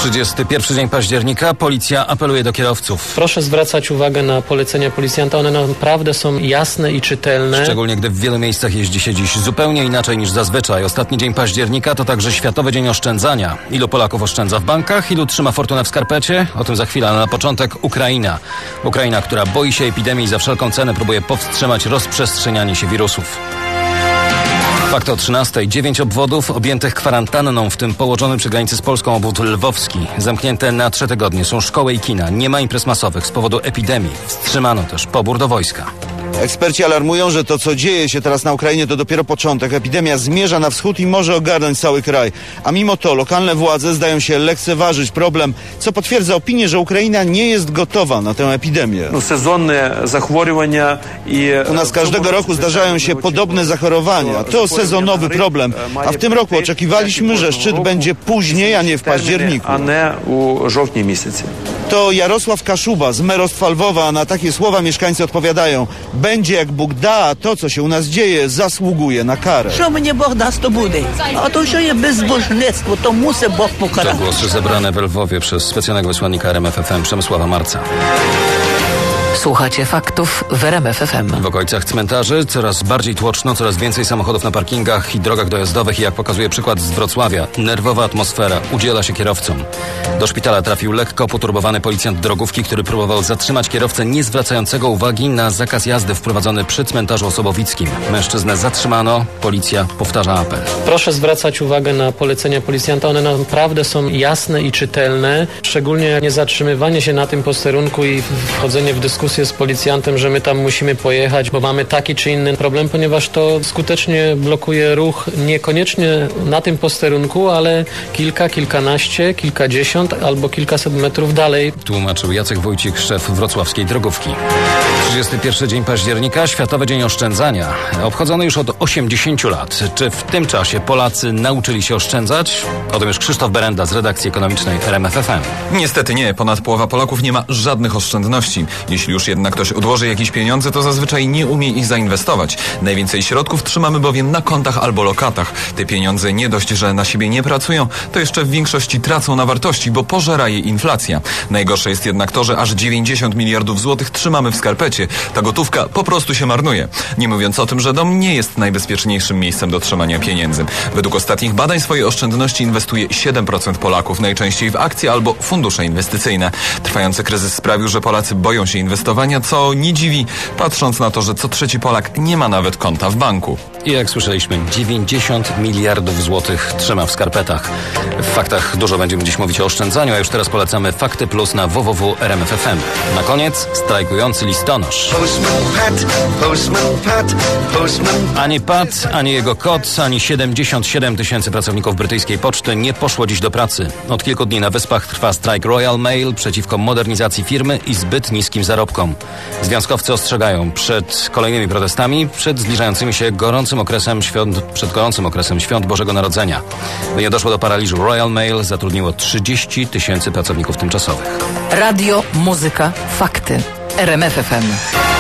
31 dzień października. Policja apeluje do kierowców. Proszę zwracać uwagę na polecenia policjanta. One naprawdę są jasne i czytelne. Szczególnie gdy w wielu miejscach jeździ się dziś zupełnie inaczej niż zazwyczaj. Ostatni dzień października to także Światowy Dzień Oszczędzania. Ilu Polaków oszczędza w bankach? Ilu trzyma fortunę w skarpecie? O tym za chwilę, ale na początek Ukraina. Ukraina, która boi się epidemii i za wszelką cenę próbuje powstrzymać rozprzestrzenianie się wirusów. Fakt o 13:00. 9 obwodów objętych kwarantanną, w tym położony przy granicy z Polską obwód lwowski. Zamknięte na 3 tygodnie są szkoły i kina. Nie ma imprez masowych z powodu epidemii. Wstrzymano też pobór do wojska. Eksperci alarmują, że to, co dzieje się teraz na Ukrainie, to dopiero początek. Epidemia zmierza na wschód i może ogarnąć cały kraj. A mimo to lokalne władze zdają się lekceważyć problem, co potwierdza opinię, że Ukraina nie jest gotowa na tę epidemię. Sezonne zachorowania U nas każdego roku zdarzają się podobne zachorowania. To sezonowy problem. A w tym roku oczekiwaliśmy, że szczyt będzie później, a nie w październiku. A nie u żołtnie miesiącu. To Jarosław Kaszuba z merostwa Lwowa, a na takie słowa mieszkańcy odpowiadają: będzie jak Bóg da, a to, co się u nas dzieje, zasługuje na karę. Що мені Бог дасть, то буде. А то, що є безбожництво, то мусить Бог To покарати. głosy zebrane w Lwowie przez specjalnego wysłannika RMF FM Przemysława Marca. Słuchacie faktów w RMF FM. W okolicach cmentarzy coraz bardziej tłoczno, coraz więcej samochodów na parkingach i drogach dojazdowych i jak pokazuje przykład z Wrocławia, nerwowa atmosfera udziela się kierowcom. Do szpitala trafił lekko poturbowany policjant drogówki, który próbował zatrzymać kierowcę nie zwracającego uwagi na zakaz jazdy wprowadzony przy cmentarzu osobowickim. Mężczyznę zatrzymano, policja powtarza apel. Proszę zwracać uwagę na polecenia policjanta. One naprawdę są jasne i czytelne. Szczególnie nie zatrzymywanie się na tym posterunku i wchodzenie w dyskusję z policjantem, że my tam musimy pojechać, bo mamy taki czy inny problem, ponieważ to skutecznie blokuje ruch niekoniecznie na tym posterunku, ale kilkanaście, kilkadziesiąt albo kilkaset metrów dalej. Tłumaczył Jacek Wójcik, szef wrocławskiej drogówki. 31 dzień października, Światowy Dzień Oszczędzania. Obchodzony już od 80 lat. Czy w tym czasie Polacy nauczyli się oszczędzać? O tym już Krzysztof Berenda z redakcji ekonomicznej RMF FM. Niestety nie. Ponad połowa Polaków nie ma żadnych oszczędności. Jeśli już jednak ktoś odłoży jakieś pieniądze, to zazwyczaj nie umie ich zainwestować. Najwięcej środków trzymamy bowiem na kontach albo lokatach. Te pieniądze nie dość, że na siebie nie pracują, to jeszcze w większości tracą na wartości, bo pożera je inflacja. Najgorsze jest jednak to, że aż 90 miliardów złotych trzymamy w skarpecie. Ta gotówka po prostu się marnuje. Nie mówiąc o tym, że dom nie jest najbezpieczniejszym miejscem do trzymania pieniędzy. Według ostatnich badań swoje oszczędności inwestuje 7% Polaków, najczęściej w akcje albo fundusze inwestycyjne. Trwający kryzys sprawił, że Polacy boją się inwestowania, co nie dziwi, patrząc na to, że co trzeci Polak nie ma nawet konta w banku. I jak słyszeliśmy, 90 miliardów złotych trzyma w skarpetach. W faktach dużo będziemy dziś mówić o oszczędzaniu, a już teraz polecamy Fakty Plus na www.rmf.fm. Na koniec strajkujący listonosz. Ani Pat, ani jego kot, ani 77 tysięcy pracowników brytyjskiej poczty nie poszło dziś do pracy. Od kilku dni na Wyspach trwa strajk Royal Mail przeciwko modernizacji firmy i zbyt niskim zarobkom. Związkowcy ostrzegają przed kolejnymi protestami, przed zbliżającymi się gorącym okresem świąt Bożego Narodzenia. By nie doszło do paraliżu, Royal Mail zatrudniło 30 tysięcy pracowników tymczasowych. Radio, muzyka, fakty. RMF FM.